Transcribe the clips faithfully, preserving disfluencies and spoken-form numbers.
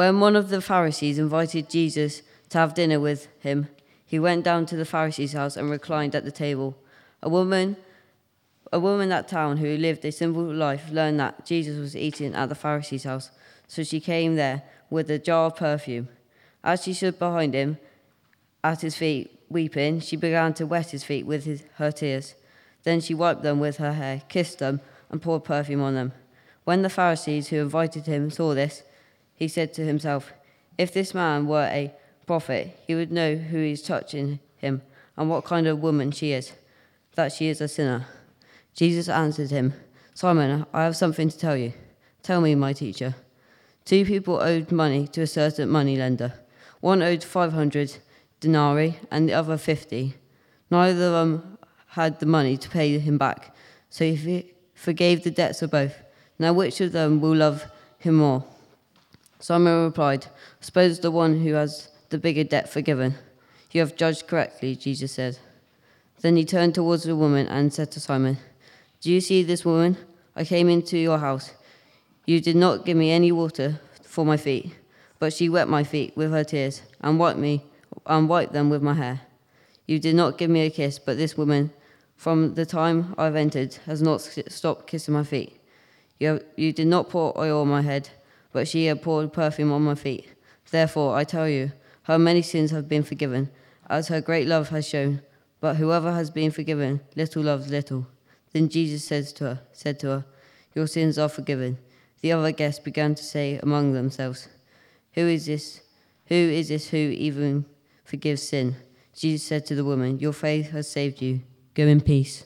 When one of the Pharisees invited Jesus to have dinner with him, he went down to the Pharisee's house and reclined at the table. A woman, a woman in that town who lived a simple life learned that Jesus was eating at the Pharisee's house, so she came there with a jar of perfume. As she stood behind him at his feet, weeping, she began to wet his feet with his, her tears. Then she wiped them with her hair, kissed them, and poured perfume on them. When the Pharisees who invited him saw this, he said to himself, "If this man were a prophet, he would know who is touching him and what kind of woman she is, that she is a sinner." Jesus answered him, "Simon, I have something to tell you." "Tell me, my teacher." Two people owed money to a certain moneylender. One owed five hundred denarii and the other fifty. Neither of them had the money to pay him back, so he forgave the debts of both. Now which of them will love him more? Simon replied, "I suppose the one who has the bigger debt forgiven." "You have judged correctly," Jesus said. Then he turned towards the woman and said to Simon, "Do you see this woman? I came into your house. You did not give me any water for my feet, but she wet my feet with her tears and wiped me and wiped them with my hair. You did not give me a kiss, but this woman, from the time I've entered, has not stopped kissing my feet. You, have, you did not pour oil on my head, but she had poured perfume on my feet. Therefore, I tell you, her many sins have been forgiven, as her great love has shown. But whoever has been forgiven little loves little." Then Jesus says to her, said to her, "Your sins are forgiven." The other guests began to say among themselves, Who is this? Who is this who even forgives sin?" Jesus said to the woman, "Your faith has saved you. Go in peace."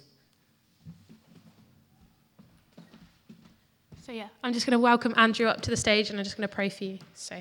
So yeah, I'm just going to welcome Andrew up to the stage, and I'm just going to pray for you. So,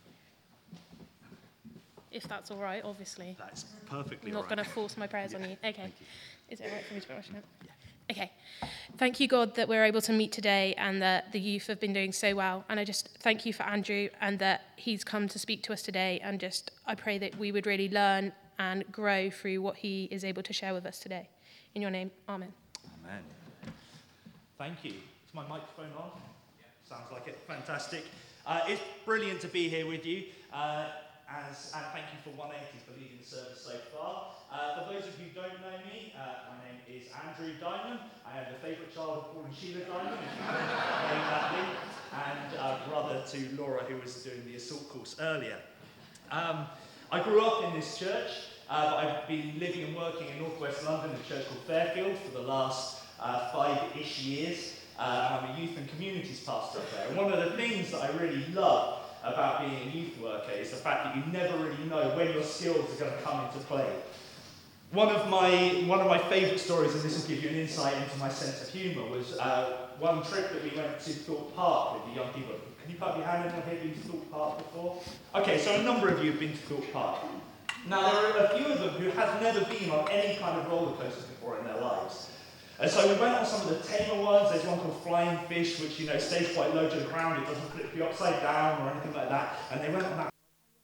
if that's all right, obviously. That's perfectly I'm not right. going to force my prayers Yeah. on you. Okay. Is it all right for me to put my hand? Yeah. Okay. Thank you, God, that we're able to meet today and that the youth have been doing so well. And I just thank you for Andrew and that he's come to speak to us today. And just I pray that we would really learn and grow through what he is able to share with us today. In your name, amen. Amen. Thank you. Is my microphone on? Yeah. Sounds like it. Fantastic. Uh, it's brilliant to be here with you. Uh, as, and thank you for one eighty for leading the service so far. Uh, for those of you who don't know me, uh, my name is Andrew Diamond. I am the favourite child of Paul and Sheila Diamond, if you haven't known that link, and uh, brother to Laura, who was doing the assault course earlier. Um, I grew up in this church, uh, but I've been living and working in northwest London in a church called Fairfield for the last uh, five-ish years. Uh, and I'm a youth and communities pastor up there. And one of the things that I really love about being a youth worker is the fact that you never really know when your skills are going to come into play. One of my one of my favourite stories, and this will give you an insight into my sense of humour, was uh, one trip that we went to Thorpe Park with the young people. Can you put your hand in here, been to Thorpe Park before? Okay, so a number of you have been to Thorpe Park. Now, there are a few of them who have never been on any kind of roller coaster before in their lives. And so we went on some of the tamer ones. There's one called Flying Fish, which, you know, stays quite low to the ground. It doesn't flip you upside down or anything like that. And they went on that.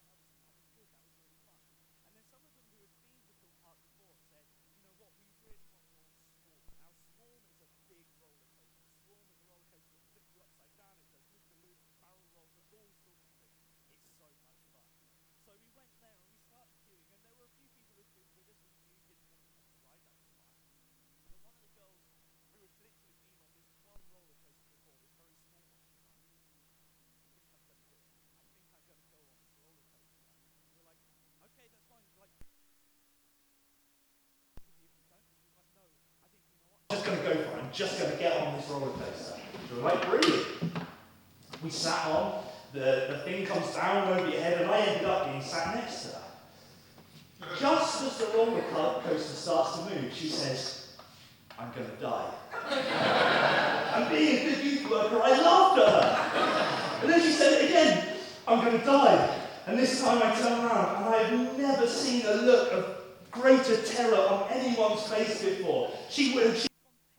Just going to go for it. I'm just going to get on this roller coaster. You're like, brilliant. We sat on, the, the thing comes down over your head, and I ended up being sat next to her. Just as the roller coaster starts to move, she says, "I'm going to die." And being a good youth worker, I laughed at her. And then she said it again, "I'm going to die." And this time I turned around, and I have never seen a look of greater terror on anyone's face before. She would have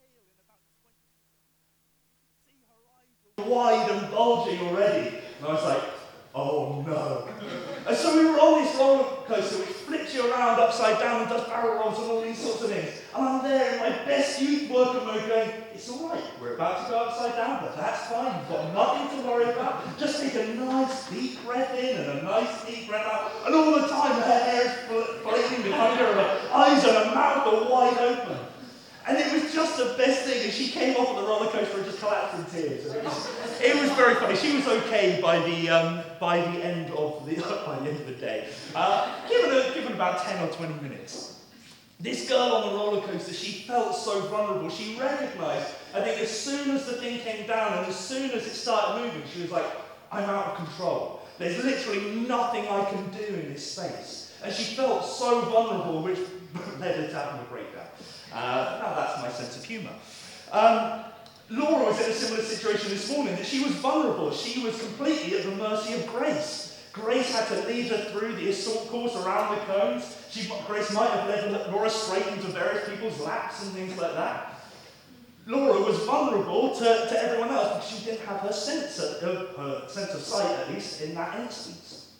wide and bulging already. And I was like, oh no. And so we were on this roller coaster which flips you around upside down and does barrel rolls and all these sorts of things. And I'm there in my best youth worker mode going, it's all right, we're about to go upside down, but that's fine, you've got nothing to worry about. Just take a nice deep breath in and a nice deep breath out. And all the time her hair is flaming behind her and her eyes and her mouth are wide open. And it was just the best thing. And she came off of the roller coaster and just collapsed in tears. And it was, it was very funny. She was okay by the um, by the end of the by the end of the day. Uh, given a, given about ten or twenty minutes. This girl on the roller coaster, she felt so vulnerable. She recognised, I think, as soon as the thing came down and as soon as it started moving, she was like, I'm out of control. There's literally nothing I can do in this space. And she felt so vulnerable, which led her to having a breakdown. Uh, now that's my sense of humour. Um, Laura was in a similar situation this morning, that she was vulnerable. She was completely at the mercy of Grace. Grace had to lead her through the assault course around the cones. She, Grace might have led Laura straight into various people's laps and things like that. Laura was vulnerable to, to everyone else because she didn't have her sense of, her sense of sight, at least, in that instance.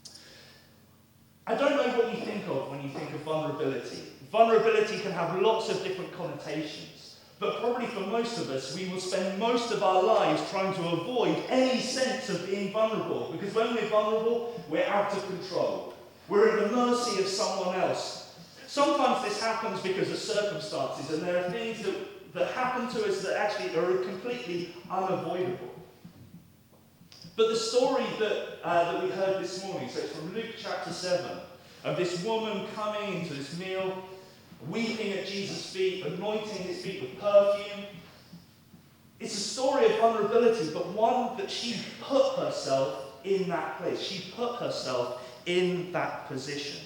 I don't know what you think of when you think of vulnerability. Vulnerability can have lots of different connotations, but probably for most of us, we will spend most of our lives trying to avoid any sense of being vulnerable, because when we're vulnerable, we're out of control. We're at the mercy of someone else. Sometimes this happens because of circumstances, and there are things that, that happen to us that actually are completely unavoidable. But the story that, uh, that we heard this morning, so it's from Luke chapter seven, of this woman coming into this meal, weeping at Jesus' feet, anointing his feet with perfume. It's a story of vulnerability, but one that she put herself in that place. She put herself in that position.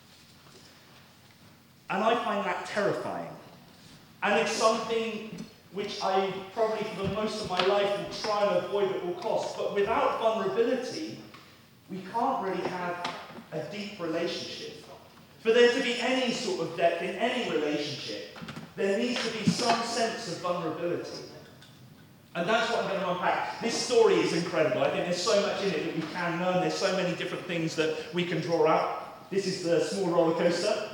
And I find that terrifying. And it's something which I probably for the most of my life will try and avoid at all costs. But without vulnerability, we can't really have a deep relationship. For there to be any sort of depth in any relationship, there needs to be some sense of vulnerability. And that's what I'm going to unpack. This story is incredible. I think there's so much in it that we can learn. There's so many different things that we can draw out. This is the small roller coaster.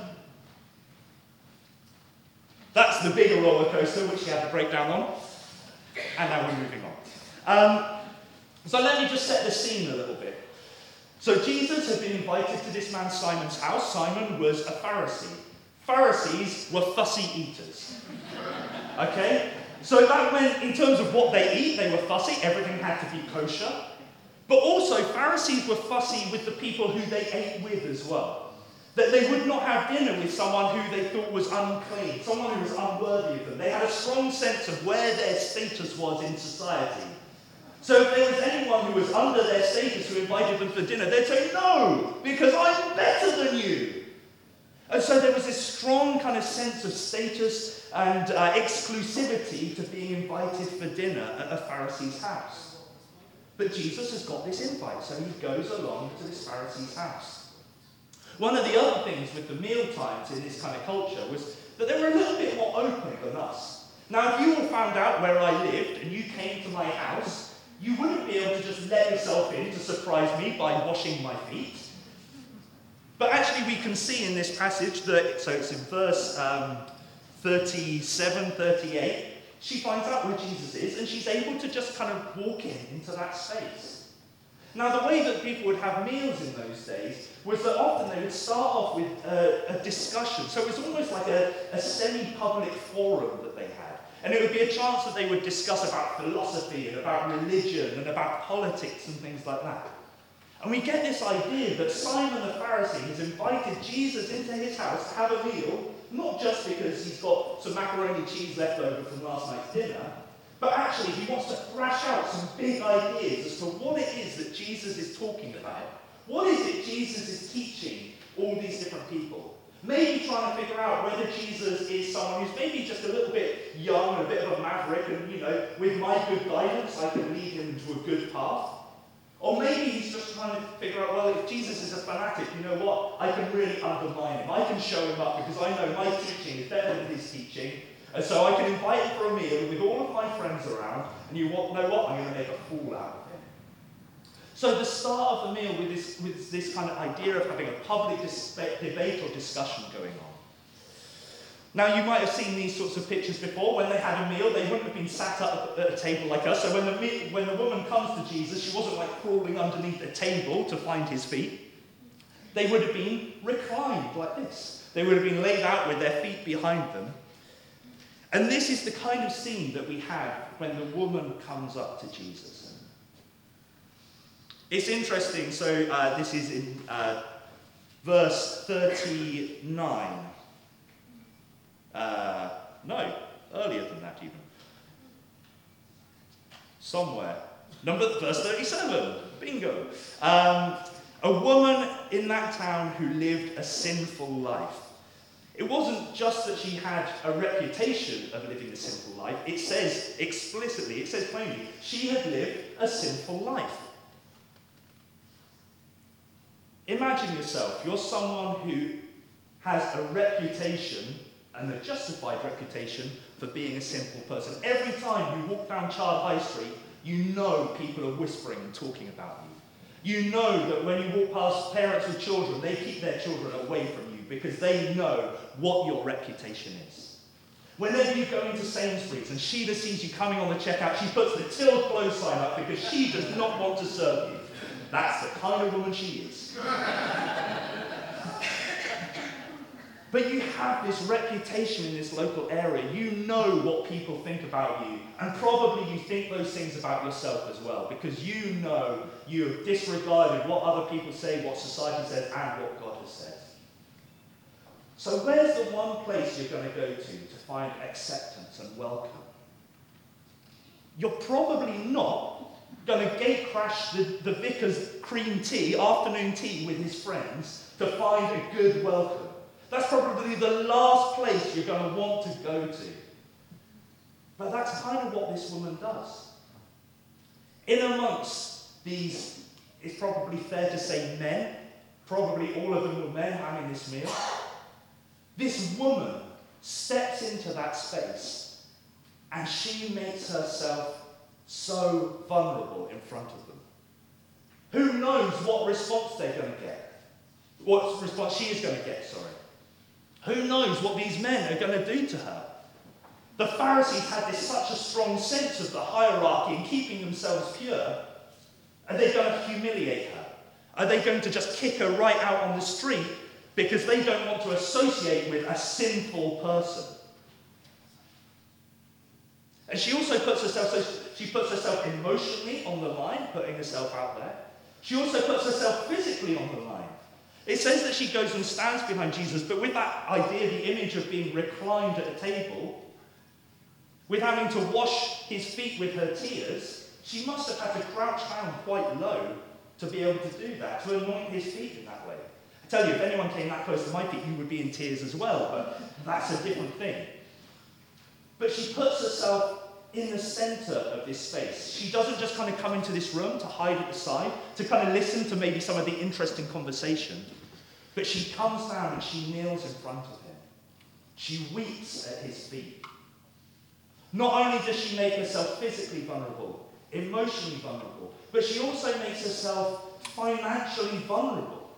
That's the bigger roller coaster, which she had to break down on. And now we're moving on. Um, so let me just set the scene a little bit. So Jesus had been invited to this man Simon's house. Simon was a Pharisee. Pharisees were fussy eaters. Okay? So that meant, in terms of what they eat, they were fussy. Everything had to be kosher. But also, Pharisees were fussy with the people who they ate with as well. That they would not have dinner with someone who they thought was unclean, someone who was unworthy of them. They had a strong sense of where their status was in society. So if there was anyone who was under their status who invited them for dinner, they'd say, no, because I'm better than you. And so there was this strong kind of sense of status and uh, exclusivity to being invited for dinner at a Pharisee's house. But Jesus has got this invite, so he goes along to this Pharisee's house. One of the other things with the meal times in this kind of culture was that they were a little bit more open than us. Now, if you all found out where I lived and you came to my house, you wouldn't be able to just let yourself in to surprise me by washing my feet. But actually we can see in this passage that, so it's in verse um, thirty-seven, thirty-eight, she finds out where Jesus is and she's able to just kind of walk in into that space. Now the way that people would have meals in those days was that often they would start off with a, a discussion. So it was almost like a, a semi-public forum that they had. And it would be a chance that they would discuss about philosophy and about religion and about politics and things like that. And we get this idea that Simon the Pharisee has invited Jesus into his house to have a meal, not just because he's got some macaroni cheese left over from last night's dinner, but actually he wants to thrash out some big ideas as to what it is that Jesus is talking about. What is it Jesus is teaching all these different people? Maybe trying to figure out whether Jesus is someone who's maybe just a little bit young and a bit of a maverick and, you know, with my good guidance I can lead him into a good path. Or maybe he's just trying to figure out, well, if Jesus is a fanatic, you know what? I can really undermine him. I can show him up because I know my teaching is better than his teaching. And so I can invite him for a meal with all of my friends around and you know what? I'm going to make a fool out of him. So the start of the meal with this, with this kind of idea of having a public dis- debate or discussion going on. Now, you might have seen these sorts of pictures before. When they had a meal, they wouldn't have been sat up at a table like us. So when the, me- when the woman comes to Jesus, she wasn't like crawling underneath a table to find his feet. They would have been reclined like this. They would have been laid out with their feet behind them. And this is the kind of scene that we have when the woman comes up to Jesus. It's interesting. So uh, this is in uh, verse thirty-nine. Uh, no, earlier than that even. Somewhere. Number, verse thirty-seven. Bingo. Um, a woman in that town who lived a sinful life. It wasn't just that she had a reputation of living a sinful life. It says explicitly, it says plainly, she had lived a sinful life. Imagine yourself, you're someone who has a reputation, and a justified reputation, for being a sinful person. Every time you walk down Chard High Street, you know people are whispering and talking about you. You know that when you walk past parents with children, they keep their children away from you because they know what your reputation is. Whenever you go into Sainsbury's and Sheila sees you coming on the checkout, she puts the till close sign up because she does not want to serve you. That's the kind of woman she is. But you have this reputation in this local area. You know what people think about you. And probably you think those things about yourself as well. Because you know you have disregarded what other people say, what society says, and what God has said. So where's the one place you're going to go to to find acceptance and welcome? You're probably not going to gate crash the, the vicar's cream tea, afternoon tea with his friends to find a good welcome. That's probably the last place you're going to want to go to. But that's kind of what this woman does. In amongst these, it's probably fair to say men, probably all of them were men having this meal, this woman steps into that space and she makes herself so vulnerable in front of them. Who knows what response they're going to get? What response she is going to get, sorry. Who knows what these men are going to do to her? The Pharisees had this such a strong sense of the hierarchy and keeping themselves pure. Are they going to humiliate her? Are they going to just kick her right out on the street because they don't want to associate with a sinful person? And she also puts herself, so she puts herself emotionally on the line, putting herself out there. She also puts herself physically on the line. It says that she goes and stands behind Jesus, but with that idea, the image of being reclined at a table, with having to wash his feet with her tears, she must have had to crouch down quite low to be able to do that, to anoint his feet in that way. I tell you, if anyone came that close to my feet, you would be in tears as well, but that's a different thing. But she puts herself in the centre of this space. She doesn't just kind of come into this room to hide at the side, to kind of listen to maybe some of the interesting conversation, but she comes down and she kneels in front of him. She weeps at his feet. Not only does she make herself physically vulnerable, emotionally vulnerable, but she also makes herself financially vulnerable.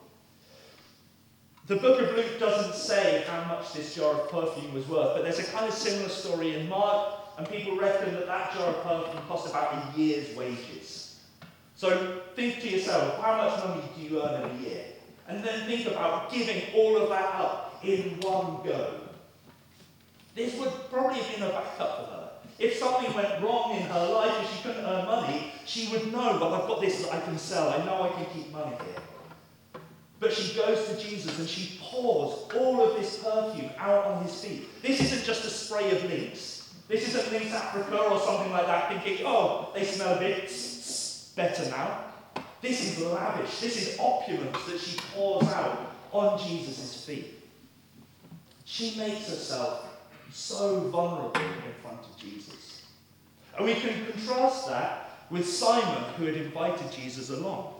The book of Luke doesn't say how much this jar of perfume was worth, but there's a kind of similar story in Mark, and people reckon that that jar of perfume cost about a year's wages. So think to yourself, how much money do you earn in a year? And then think about giving all of that up in one go. This would probably have been a backup for her. If something went wrong in her life and she couldn't earn money, she would know, well, I've got this that I can sell. I know I can keep money here. But she goes to Jesus and she pours all of this perfume out on his feet. This isn't just a spray of Lynx. This isn't Lynx Africa or something like that, thinking, oh, they smell a bit better now. This is lavish. This is opulence that she pours out on Jesus' feet. She makes herself so vulnerable in front of Jesus. And we can contrast that with Simon, who had invited Jesus along.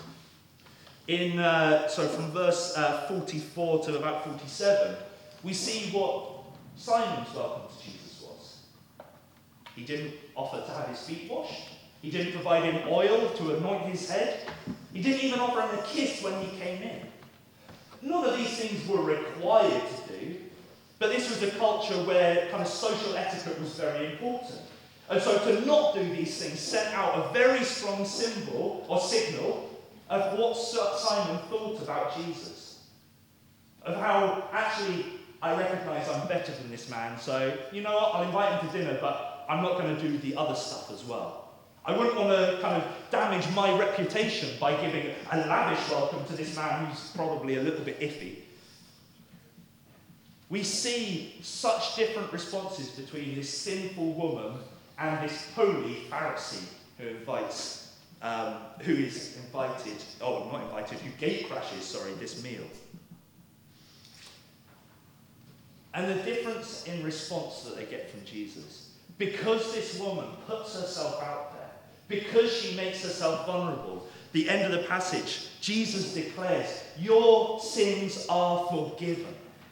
In uh, so from verse uh, forty-four to about forty-seven, we see what Simon's welcome to Jesus was. He didn't offer to have his feet washed. He didn't provide him oil to anoint his head. He didn't even offer him a kiss when he came in. None of these things were required to do, but this this was a culture where kind of social etiquette was very important. And so to not do these things sent out a very strong symbol or signal of what Simon thought about Jesus. Of how, actually, I recognise I'm better than this man, so, you know what, I'll invite him to dinner, but I'm not going to do the other stuff as well. I wouldn't want to kind of damage my reputation by giving a lavish welcome to this man who's probably a little bit iffy. We see such different responses between this sinful woman and this holy Pharisee who invites, um, who is invited, oh, not invited, who gate crashes, sorry, this meal. And the difference in response that they get from Jesus, because this woman puts herself out there, because she makes herself vulnerable, the end of the passage, Jesus declares, your sins are forgiven.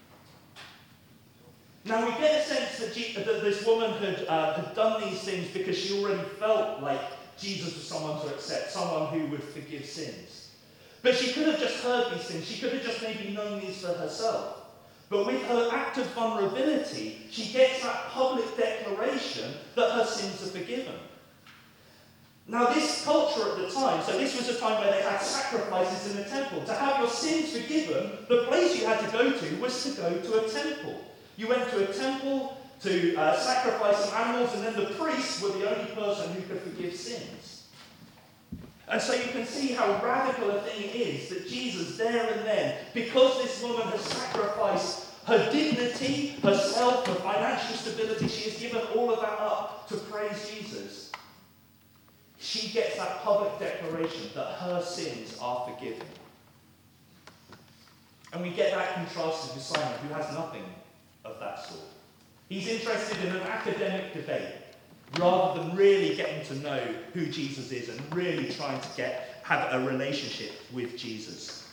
Now we get a sense that, G- that this woman had, uh, had done these things because she already felt like Jesus was someone to accept, someone who would forgive sins. But she could have just heard these things. She could have just maybe known these for herself. But with her act of vulnerability, she gets that public declaration that her sins are forgiven. Now this culture at the time, so this was a time where they had sacrifices in the temple. To have your sins forgiven, the place you had to go to was to go to a temple. You went to a temple to uh, sacrifice some animals, and then the priests were the only person who could forgive sins. And so you can see how radical a thing it is that Jesus, there and then, because this woman has sacrificed her dignity, herself, her financial stability, she has given all of that up to praise Jesus. She gets that public declaration that her sins are forgiven. And we get that contrasted with Simon, who has nothing of that sort. He's interested in an academic debate rather than really getting to know who Jesus is and really trying to get have a relationship with Jesus.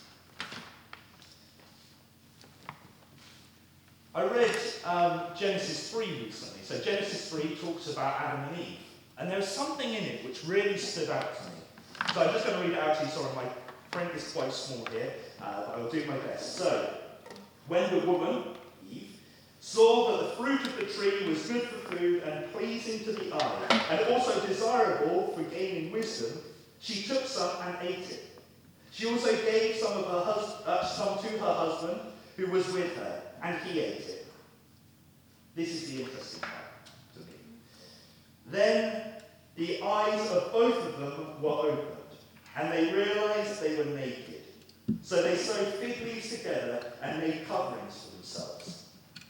I read um, Genesis three recently. So Genesis three talks about Adam and Eve. And there was something in it which really stood out to me. So I'm just going to read it out to you. Sorry, my print is quite small here, uh, but I will do my best. So, when the woman, Eve, saw that the fruit of the tree was good for food and pleasing to the eye, and also desirable for gaining wisdom, she took some and ate it. She also gave some of her hus- uh, some to her husband, who was with her, and he ate it. This is the interesting part to me. Then the eyes of both of them were opened, and they realized they were naked. So they sewed fig leaves together and made coverings for themselves.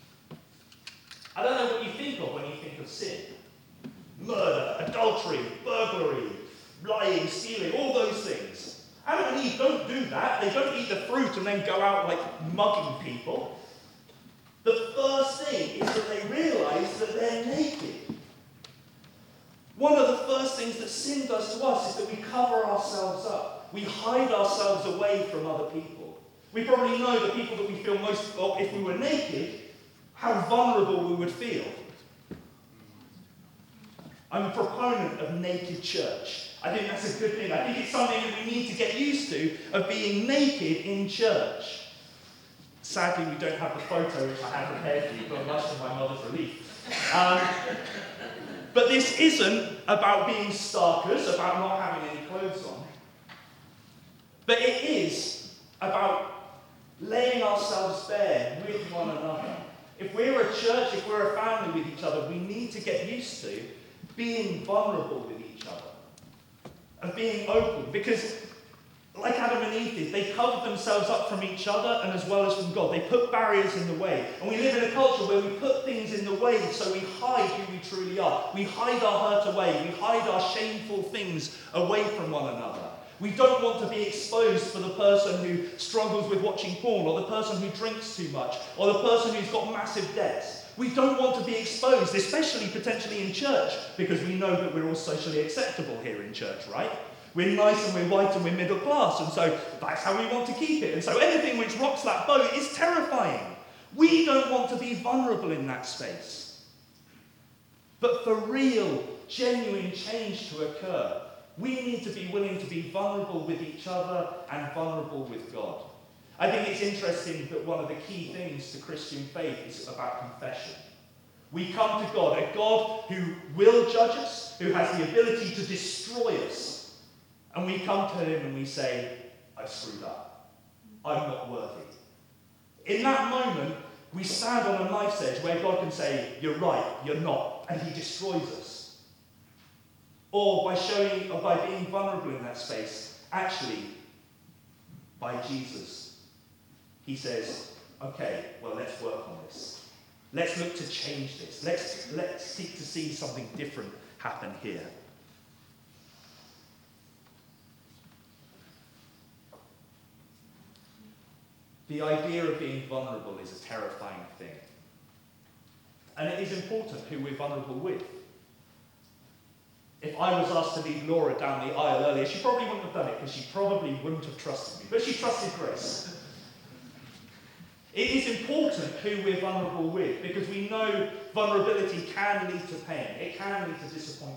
I don't know what you think of when you think of sin. Murder, adultery, burglary, lying, stealing, all those things. Adam and Eve don't do that. They don't eat the fruit and then go out like mugging people. The first thing is that they realize that they're naked. One of the first things that sin does to us is that we cover ourselves up. We hide ourselves away from other people. We probably know the people that we feel most, or if we were naked, how vulnerable we would feel. I'm a proponent of naked church. I think that's a good thing. I think it's something that we need to get used to, of being naked in church. Sadly, we don't have the photo which I had prepared for you, but much to my mother's relief. Um, but this isn't about being starkers, about not having any clothes on. But it is about laying ourselves bare with one another. If we're a church, if we're a family with each other, we need to get used to being vulnerable with each other. And being open. Because, like Adam and Eve did, they covered themselves up from each other and as well as from God. They put barriers in the way. And we live in a culture where we put things in the way so we hide who we truly are. We hide our hurt away. We hide our shameful things away from one another. We don't want to be exposed for the person who struggles with watching porn, or the person who drinks too much, or the person who's got massive debts. We don't want to be exposed, especially potentially in church, because we know that we're all socially acceptable here in church, right? We're nice and we're white and we're middle class, and so that's how we want to keep it. And so anything which rocks that boat is terrifying. We don't want to be vulnerable in that space. But for real, genuine change to occur, we need to be willing to be vulnerable with each other and vulnerable with God. I think it's interesting that one of the key things to Christian faith is about confession. We come to God, a God who will judge us, who has the ability to destroy us. And we come to him and we say, I've screwed up. I'm not worthy. In that moment, we stand on a knife's edge where God can say, you're right, you're not, and he destroys us. Or by showing, or by being vulnerable in that space, actually, by Jesus, he says, okay, well, let's work on this. Let's look to change this. Let's, let's seek to see something different happen here. The idea of being vulnerable is a terrifying thing. And it is important who we're vulnerable with. If I was asked to lead Laura down the aisle earlier, she probably wouldn't have done it because she probably wouldn't have trusted me. But she trusted Grace. It is important who we're vulnerable with because we know vulnerability can lead to pain. It can lead to disappointment.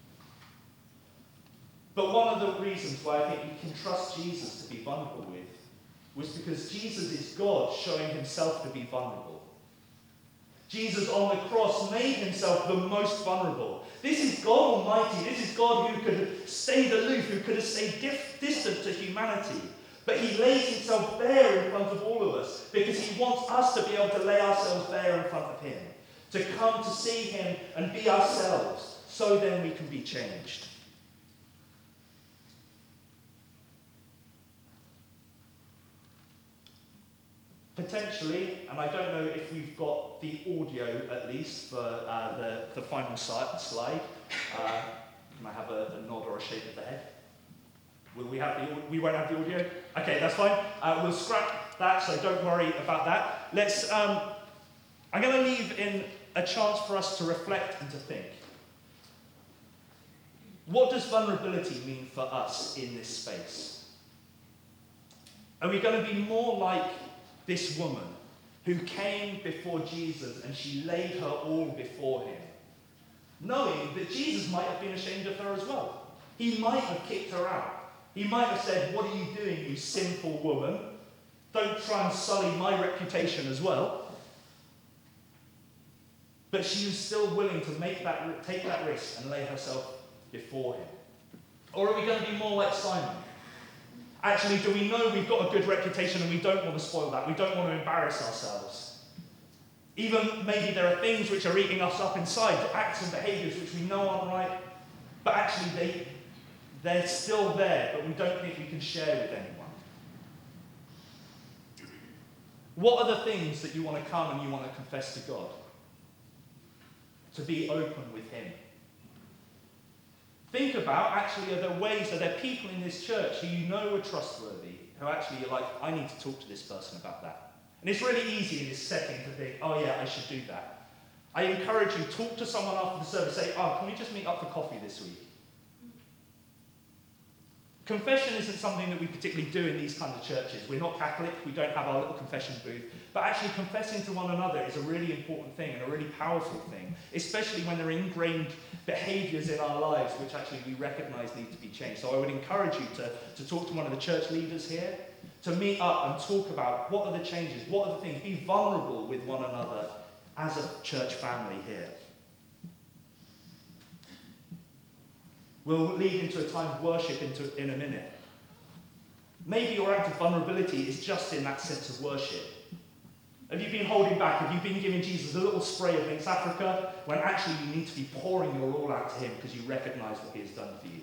But one of the reasons why I think we can trust Jesus to be vulnerable with was because Jesus is God showing himself to be vulnerable. Jesus on the cross made himself the most vulnerable. This is God Almighty. This is God who could have stayed aloof, who could have stayed dif- distant to humanity. But he lays himself bare in front of all of us because he wants us to be able to lay ourselves bare in front of him, to come to see him and be ourselves, so then we can be changed. Potentially, and I don't know if we've got the audio at least for uh, the, the final slide. Uh, you might have a, a nod or a shake of the head. Will we have the? We won't have the audio. Okay, that's fine. Uh, we'll scrap that, so don't worry about that. Let's. Um, I'm going to leave in a chance for us to reflect and to think. What does vulnerability mean for us in this space? Are we going to be more like this woman who came before Jesus and she laid her all before him, knowing that Jesus might have been ashamed of her as well? He might have kicked her out. He might have said, what are you doing, you sinful woman? Don't try and sully my reputation as well. But she was still willing to make that, take that risk and lay herself before him. Or are we going to be more like Simon? Actually, do we know we've got a good reputation and we don't want to spoil that? We don't want to embarrass ourselves. Even maybe there are things which are eating us up inside, acts and behaviours which we know aren't right, but actually they... They're still there, but we don't think we can share with anyone. What are the things that you want to come and you want to confess to God? To be open with him. Think about, actually, are there ways, are there people in this church who you know are trustworthy, who actually are like, I need to talk to this person about that. And it's really easy in this setting to think, oh yeah, I should do that. I encourage you, talk to someone after the service, say, oh, can we just meet up for coffee this week? Confession isn't something that we particularly do in these kinds of churches. We're not Catholic, we don't have our little confession booth. But actually confessing to one another is a really important thing and a really powerful thing, especially when there are ingrained behaviours in our lives which actually we recognise need to be changed. So I would encourage you to, to talk to one of the church leaders here, to meet up and talk about what are the changes, what are the things, be vulnerable with one another as a church family here. We'll lead into a time of worship into, in a minute. Maybe your act of vulnerability is just in that sense of worship. Have you been holding back? Have you been giving Jesus a little spray of Links Africa when actually you need to be pouring your all out to him because you recognise what he has done for you?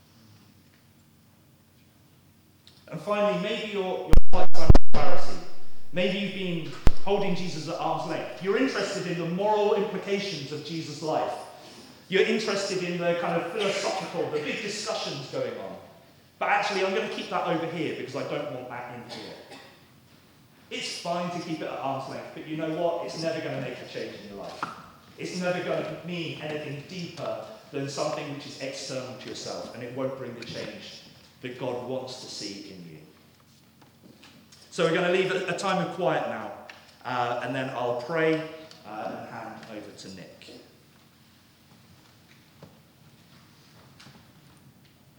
And finally, maybe you're, you're like Simon the Pharisee. Maybe you've been holding Jesus at arm's length. You're interested in the moral implications of Jesus' life. You're interested in the kind of philosophical, the big discussions going on. But actually, I'm going to keep that over here because I don't want that in here. It's fine to keep it at arm's length, but you know what? It's never going to make a change in your life. It's never going to mean anything deeper than something which is external to yourself, and it won't bring the change that God wants to see in you. So we're going to leave a time of quiet now, uh, and then I'll pray uh, and hand over to Nick.